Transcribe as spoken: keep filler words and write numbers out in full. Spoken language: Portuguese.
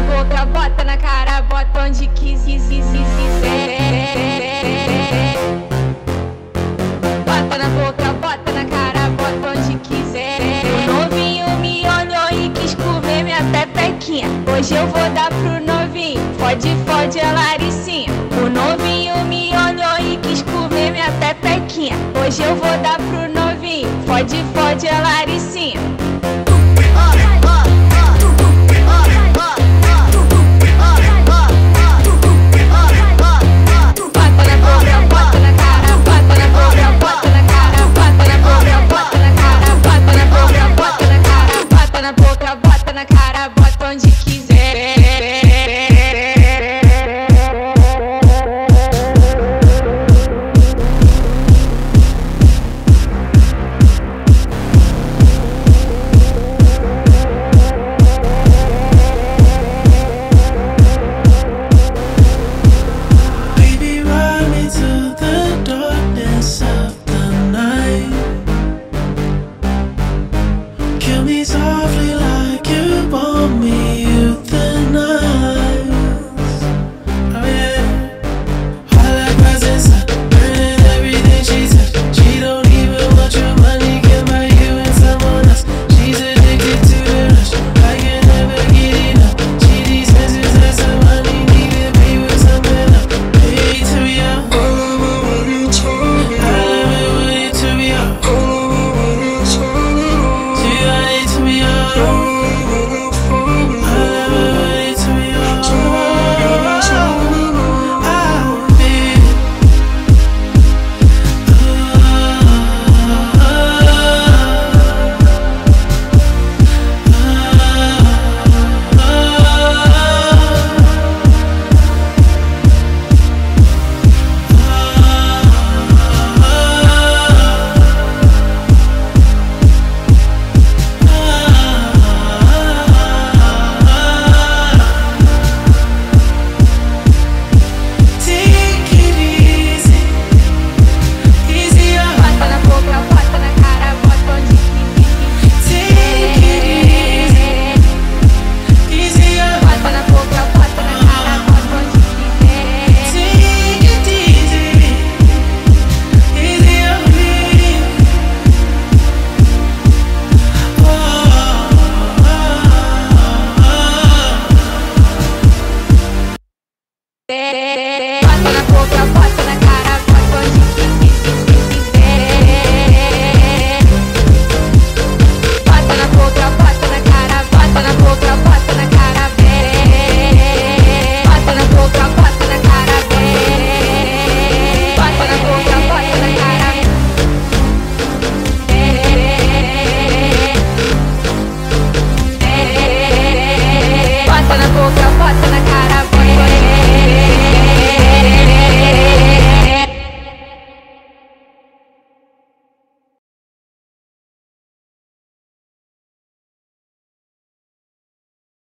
boca, bota na cara, bota onde quiser. Bota na boca, bota na cara, bota onde quiser. O novinho me olhou e quis comer minha pepequinha. Hoje eu vou dar pro novinho, fode, fode a Laricinha. O novinho me olhou e quis comer minha pepequinha. Hoje eu vou dar pro novinho, fode, fode a Laricinha. Bota na cara, bota onde quiser. Baby, ride me to the darkness of the night. Kill me softly like you want me euthanize. Oh yeah, I like presents, burning everything she touch. She don't even want your money, can buy you and someone else. She's addicted to the rush, I can never get enough. She dispenses her some money, need to be with someone else. Hey, to be out, I love it when you to be out. See, I need to be out. Bota na boca,